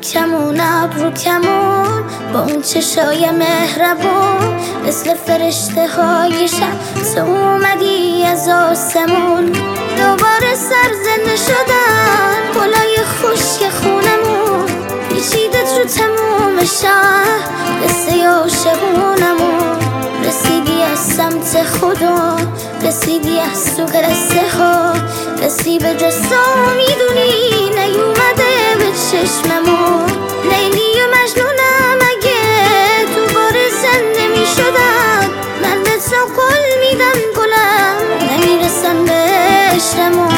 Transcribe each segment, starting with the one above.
کمون ابرو کمون با اون چشای مهربون مثل فرشته های شب تو اومدی از آسمون دوباره سرزنده شدن گلای خشک خونمون پیچیده تو تموم شهر قصه عاشقونمون رسیدی از سمت خدا رسیدی از تو قصه ها رسی به جسا میدونی نیومده به چشممون لیلی و مجنونم اگه دوباره زنده میشدن من به تو قول میدم گلم نمیرسن به عشقمون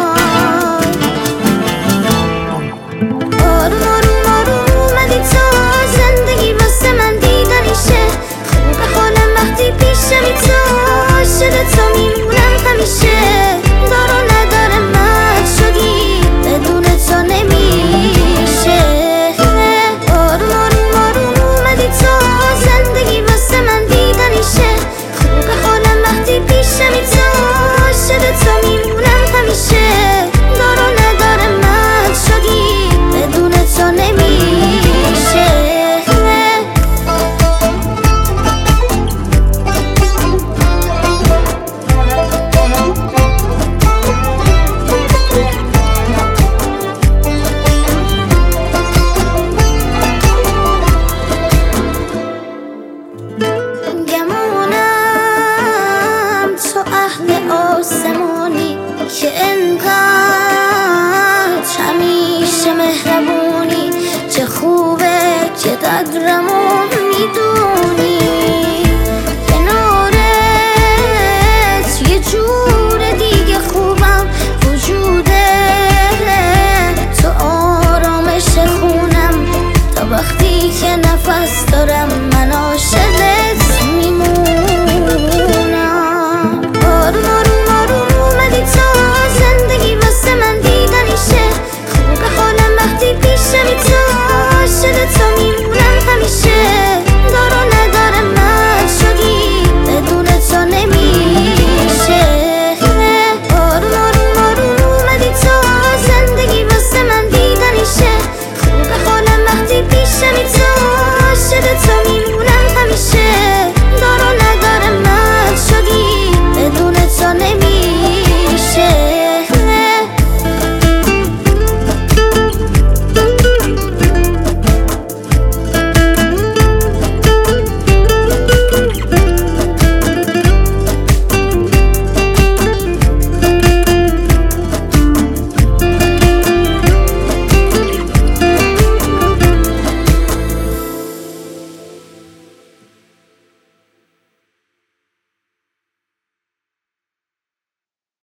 آروم آروم آروم اومدی تا زندگی واسه من دیدنیشه خوبه حالم وقتی پیشمی تو عاشق تو میمونم همیشه دارو نداره مد شدی بدون تو نمیشه آروم آروم آروم اومدی تا زندگی واسه من دیدنیشه خوبه حالم وقتی پیشمی تو عاشق تو میمونم همیشه دارو نداره مد شدی بدون تو نمیشه آسمونی که انقدر همیشه مهربونی چه خوبه که قدرمو میدونی کنارت یه جور دیگه خوبم وجوده تو آرامش خونم تا وقتی که نفس دارم من عاشق